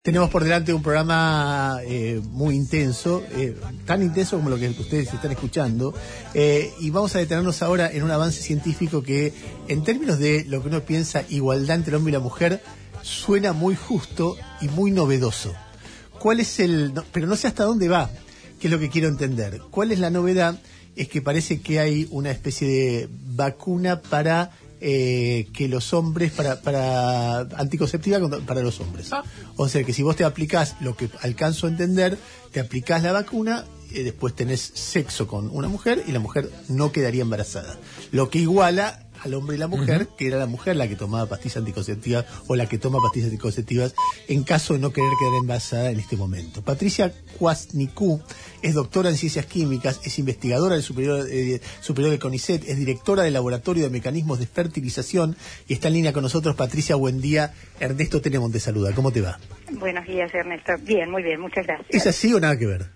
Tenemos por delante un programa muy intenso, tan intenso como lo que ustedes están escuchando, y vamos a detenernos ahora en un avance científico que, en términos de lo que uno piensa igualdad entre el hombre y la mujer, suena muy justo y muy novedoso. ¿Cuál es pero no sé hasta dónde va, que es lo que quiero entender. ¿Cuál es la novedad? Es que parece que hay una especie de vacuna para que los hombres, para anticonceptiva para los hombres. O sea que si vos te aplicás, lo que alcanzo a entender, te aplicás la vacuna, después tenés sexo con una mujer y la mujer no quedaría embarazada. Lo que iguala al hombre y la mujer, que era la mujer la que tomaba pastillas anticonceptivas o la que toma pastillas anticonceptivas en caso de no querer quedar embarazada en este momento. Patricia Kwasniku es doctora en ciencias químicas, es investigadora del superior del CONICET, es directora del Laboratorio de Mecanismos de Fertilización y está en línea con nosotros. Patricia, buen día. Ernesto Tenemos te saluda. ¿Cómo te va? Buenos días, Ernesto. Bien, muy bien, muchas gracias. ¿Es así o nada que ver?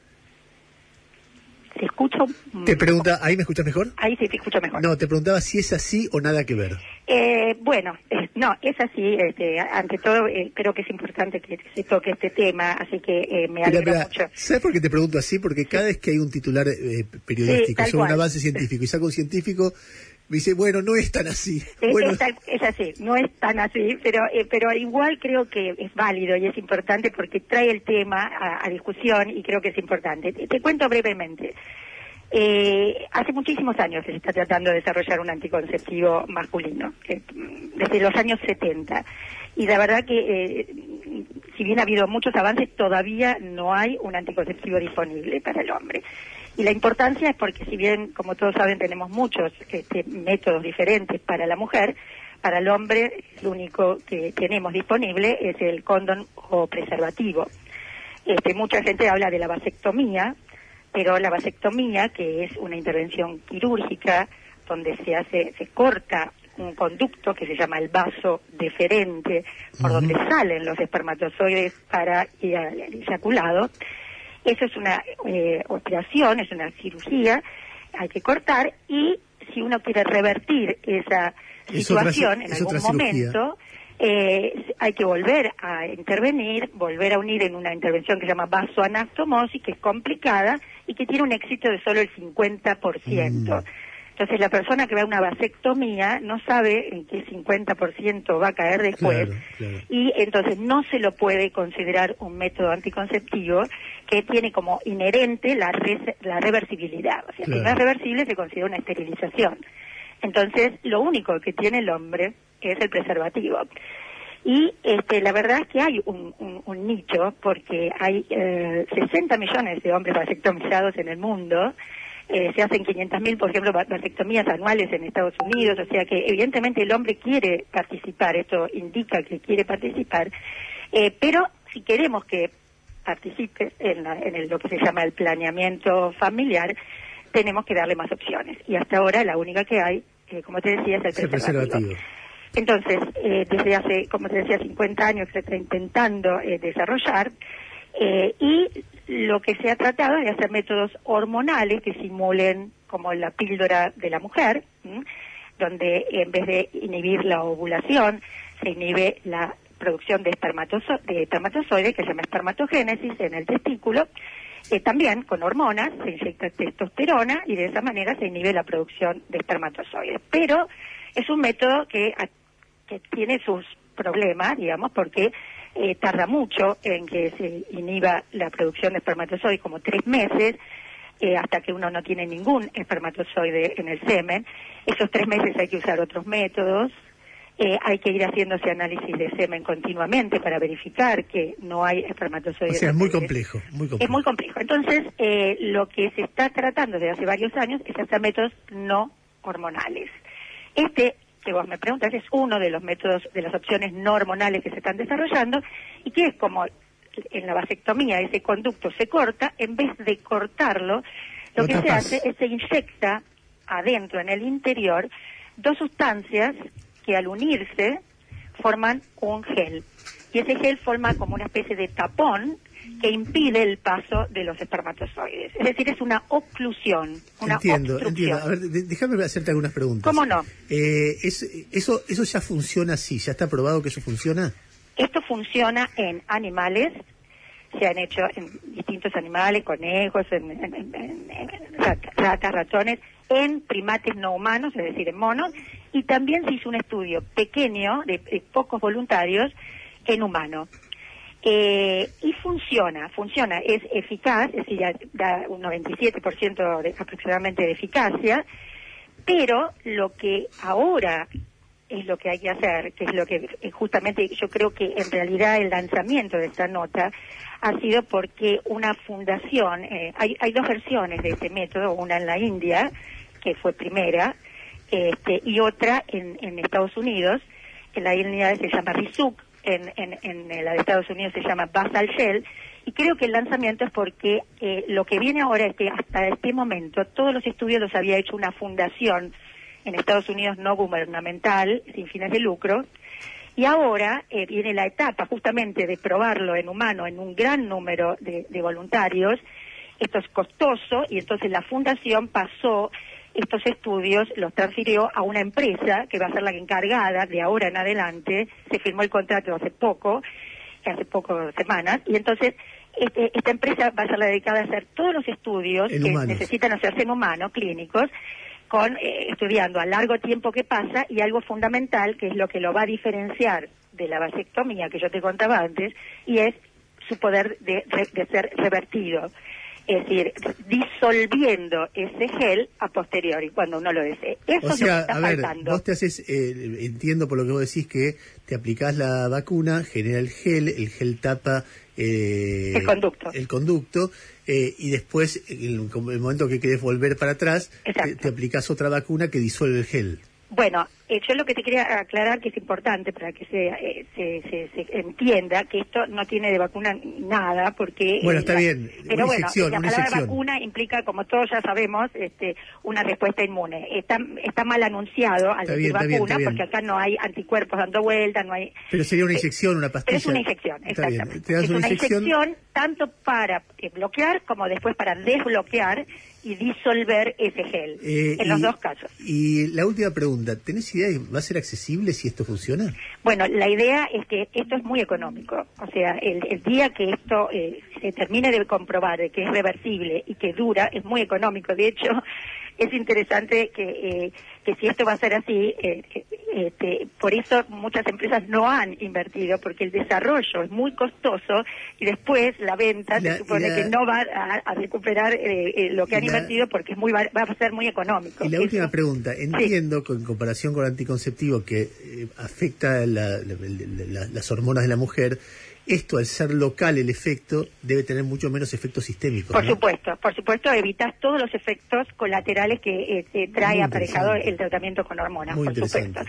Te escucho. Te pregunta, ¿ahí me escuchas mejor? Ahí sí te escucho mejor. No, te preguntaba si es así o nada que ver. No, es así. Ante todo, creo que es importante que se toque este tema, así que me alegra mucho. ¿Sabes por qué te pregunto así? Porque cada vez que hay un titular periodístico sobre un avance científico y saca un científico, me dice, bueno, no es tan así. Bueno, es así, no es tan así, pero igual creo que es válido y es importante porque trae el tema a discusión y creo que es importante. Te cuento brevemente. Hace muchísimos años se está tratando de desarrollar un anticonceptivo masculino, desde los años 70. Y la verdad que, si bien ha habido muchos avances, todavía no hay un anticonceptivo disponible para el hombre. Y la importancia es porque, si bien, como todos saben, tenemos muchos métodos diferentes para la mujer, para el hombre lo único que tenemos disponible es el condón o preservativo. Mucha gente habla de la vasectomía, pero la vasectomía, que es una intervención quirúrgica donde se corta un conducto que se llama el vaso deferente, por donde salen los espermatozoides para ir al eyaculado. Eso es una operación, es una cirugía, hay que cortar, y si uno quiere revertir esa situación en algún momento, hay que volver a intervenir, volver a unir en una intervención que se llama vasoanastomosis, que es complicada y que tiene un éxito de solo el 50%. Entonces la persona que va a una vasectomía no sabe en qué 50% va a caer después, claro. Y entonces no se lo puede considerar un método anticonceptivo que tiene como inherente la reversibilidad. O sea, claro. Si no es reversible se considera una esterilización. Entonces lo único que tiene el hombre es el preservativo. Y la verdad es que hay un nicho, porque hay 60 millones de hombres vasectomizados en el mundo. Se hacen 500.000, por ejemplo, vasectomías anuales en Estados Unidos, o sea que evidentemente el hombre quiere participar, esto indica que quiere participar, pero si queremos que participe en lo que se llama el planeamiento familiar, tenemos que darle más opciones. Y hasta ahora la única que hay, como te decía, es el preservativo. Entonces, desde hace, como te decía, 50 años se está intentando desarrollar, y lo que se ha tratado es de hacer métodos hormonales que simulen como la píldora de la mujer, donde en vez de inhibir la ovulación, se inhibe la producción de espermatozoides, que se llama espermatogénesis en el testículo. También con hormonas se inyecta testosterona y de esa manera se inhibe la producción de espermatozoides. Pero es un método que tiene sus problemas, digamos, porque tarda mucho en que se inhiba la producción de espermatozoides, como 3 meses, hasta que uno no tiene ningún espermatozoide en el semen. Esos 3 meses hay que usar otros métodos, hay que ir haciéndose análisis de semen continuamente para verificar que no hay espermatozoides. O sea, es muy complejo, muy complejo. Es muy complejo. Entonces, lo que se está tratando desde hace varios años es hacer métodos no hormonales. Que vos me preguntas, es uno de los métodos, de las opciones no hormonales que se están desarrollando, y que es como en la vasectomía, ese conducto se corta, en vez de cortarlo, lo que se hace es se inyecta adentro, en el interior, 2 sustancias que al unirse forman un gel. Y ese gel forma como una especie de tapón que impide el paso de los espermatozoides. Es decir, es una oclusión, una obstrucción. A ver, déjame hacerte algunas preguntas. ¿Cómo no? ¿Eso ya funciona así? ¿Ya está probado que eso funciona? Esto funciona en animales, se han hecho en distintos animales, conejos, ratas, ratones, en primates no humanos, es decir, en monos, y también se hizo un estudio pequeño de pocos voluntarios en humanos. Y funciona, es eficaz, es decir, da un 97% aproximadamente de eficacia, pero lo que ahora es lo que hay que hacer, que es lo que justamente yo creo que en realidad el lanzamiento de esta nota ha sido porque una fundación, hay dos versiones de este método, una en la India, que fue primera, y otra en Estados Unidos. En la India se llama Rizuk, en la de Estados Unidos se llama Basal Gel, y creo que el lanzamiento es porque lo que viene ahora es que hasta este momento todos los estudios los había hecho una fundación en Estados Unidos no gubernamental, sin fines de lucro, y ahora viene la etapa justamente de probarlo en humano en un gran número de voluntarios. Esto es costoso, y entonces la fundación pasó estos estudios, los transfirió a una empresa que va a ser la encargada de ahora en adelante. Se firmó el contrato hace pocas semanas, y entonces esta empresa va a ser la dedicada a hacer todos los estudios que necesitan hacerse en humanos, clínicos, estudiando a largo tiempo qué pasa, y algo fundamental, que es lo que lo va a diferenciar de la vasectomía que yo te contaba antes, y es su poder de ser revertido. Es decir, disolviendo ese gel a posteriori, cuando uno lo desee. Eso o sea, es lo que está faltando. Vos te haces, entiendo por lo que vos decís, que te aplicás la vacuna, genera el gel tapa el conducto, y después, en el momento que querés volver para atrás, te aplicás otra vacuna que disuelve el gel. Bueno, yo lo que te quería aclarar, que es importante para que se entienda, que esto no tiene de vacuna nada, porque... Bueno, está bien, pero una inyección, la palabra vacuna implica, como todos ya sabemos, una respuesta inmune. Está mal anunciado al decir vacuna, porque acá no hay anticuerpos dando vuelta, no hay... Pero sería una inyección, una pastilla. Pero es una inyección, exactamente. Es una inyección tanto para bloquear como después para desbloquear y disolver ese gel, en los dos casos. Y la última pregunta, ¿tenés idea de va a ser accesible si esto funciona? Bueno, la idea es que esto es muy económico, o sea, el día que esto se termine de comprobar de que es reversible y que dura, es muy económico. De hecho, es interesante que si esto va a ser así, por eso muchas empresas no han invertido, porque el desarrollo es muy costoso y después la venta se supone que no va a recuperar lo que han invertido, porque va a ser muy económico. Y la última pregunta, entiendo que en comparación con el anticonceptivo que afecta las hormonas de la mujer, esto, al ser local el efecto, debe tener mucho menos efectos sistémicos. Por supuesto, evitas todos los efectos colaterales que trae aparejado el tratamiento con hormonas, por supuesto.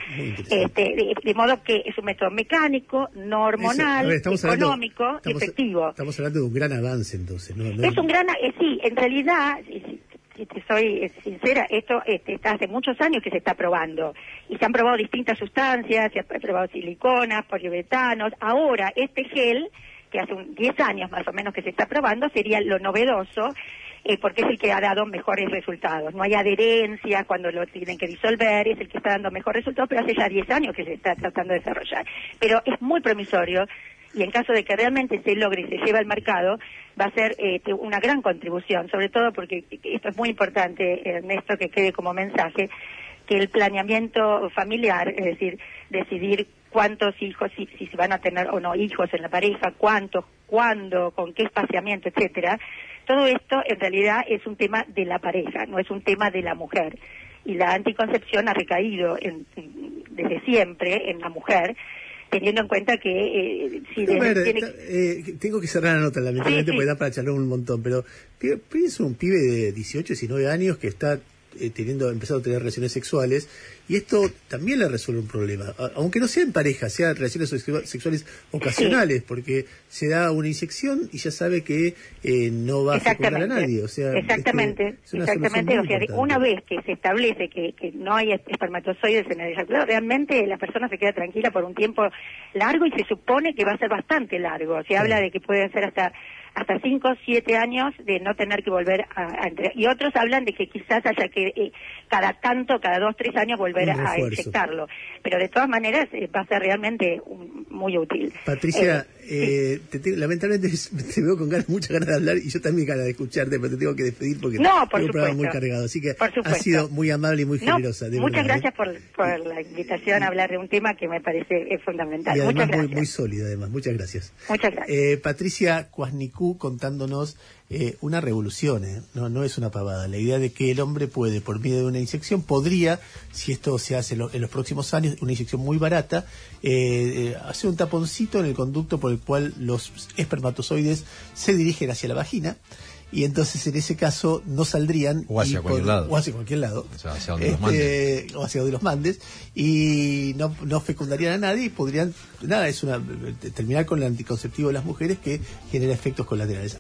De modo que es un método mecánico, no hormonal, económico, efectivo. Estamos hablando de un gran avance, entonces. Es un gran, sí, en realidad... Si te soy sincera, esto está hace muchos años que se está probando, y se han probado distintas sustancias, se han probado siliconas, poliuretanos. Ahora este gel, que hace 10 años más o menos que se está probando, sería lo novedoso, porque es el que ha dado mejores resultados. No hay adherencia cuando lo tienen que disolver, es el que está dando mejores resultados, pero hace ya 10 años que se está tratando de desarrollar. Pero es muy promisorio, y en caso de que realmente se logre y se lleve al mercado, va a ser una gran contribución, sobre todo porque esto es muy importante, Ernesto, que quede como mensaje, que el planeamiento familiar, es decir, decidir cuántos hijos, si se van a tener o no hijos en la pareja, cuántos, cuándo, con qué espaciamiento, etcétera, todo esto en realidad es un tema de la pareja, no es un tema de la mujer. Y la anticoncepción ha recaído desde siempre en la mujer, teniendo en cuenta que tengo que cerrar la nota, lamentablemente, porque da para charlar un montón, pero pienso un pibe de 18, 19 años que está empezado a tener relaciones sexuales, y esto también le resuelve un problema, aunque no sea en pareja, sea relaciones sexuales ocasionales, porque se da una inyección y ya sabe que no va a fecundar a nadie. O sea, exactamente. O sea, una vez que se establece que no hay espermatozoides en el eyaculado, realmente la persona se queda tranquila por un tiempo largo, y se supone que va a ser bastante largo. Se habla de que puede ser hasta 5 o 7 años de no tener que volver a entrar. Y otros hablan de que quizás haya que cada 2 o 3 años volver volver a refuerzo. inyectarlo. Pero de todas maneras va a ser realmente muy útil. Patricia, sí. Lamentablemente te veo con muchas ganas de hablar y yo también ganas de escucharte, pero te tengo que despedir porque no, tengo un programa muy cargado. Así que has sido muy amable y muy generosa. Muchas gracias por la invitación a hablar de un tema que me parece fundamental. Y además muchas gracias. Muy sólida, además. Muchas gracias. Muchas gracias. Patricia Kwasniku contándonos una revolución, no es una pavada. La idea de que el hombre puede, por medio de una inyección, podría, si esto se hace en los próximos años, una inyección muy barata, hacer un taponcito en el conducto por el cual los espermatozoides se dirigen hacia la vagina, y entonces en ese caso no saldrían o hacia cualquier lado, o sea, hacia donde los mandes, o hacia donde los mandes, y no fecundarían a nadie y podrían terminar con el anticonceptivo de las mujeres, que genera efectos colaterales.